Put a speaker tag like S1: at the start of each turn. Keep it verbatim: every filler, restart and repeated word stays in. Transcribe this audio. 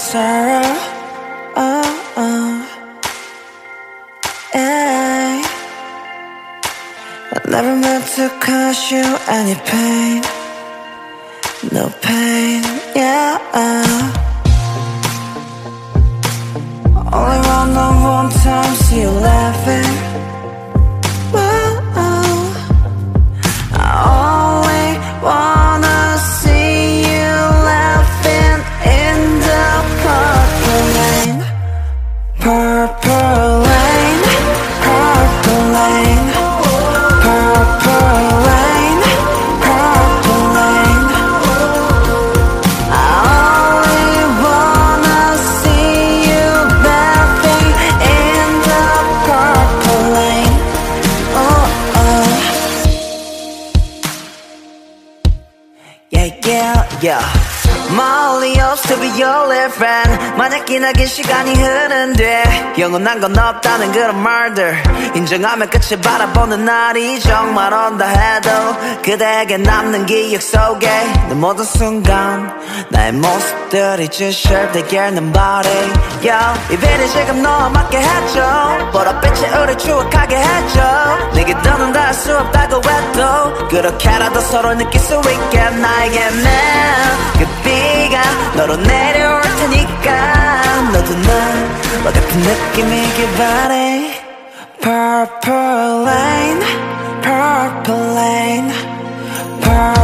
S1: sorrow. Oh, oh. Yeah. I never meant to cause you any pain. No pain, yeah. Only wanna one time see you laughing. Whoa. I only wanna see you laughing in the purple lane. Purple lane, purple lane, purple lane, purple lane. I only wanna see you laughing in the purple lane. Oh, oh. Yeah, yeah, yeah. 멀리 없어 be your little friend. 만약 기나긴 시간이 흐른데 영원한 건 없다는 그런 말들 인정하면 끝을 바라보는 날이 정말 온다 해도 그대에게 남는 기억 속에 내 모든 순간 나의 모습들이 just share together body. Yo, 이별이 지금 너와 맞게 해줘 보랏빛이 우리 추억하게 해줘 내게 더는 닿을 수 없다고 해도 그렇게라도 서로 느낄 수 있게 나에게는 그 비가 너로 내려올 테니까 너도 나와 같은 느낌이길 바래. Purple lane, purple lane, purple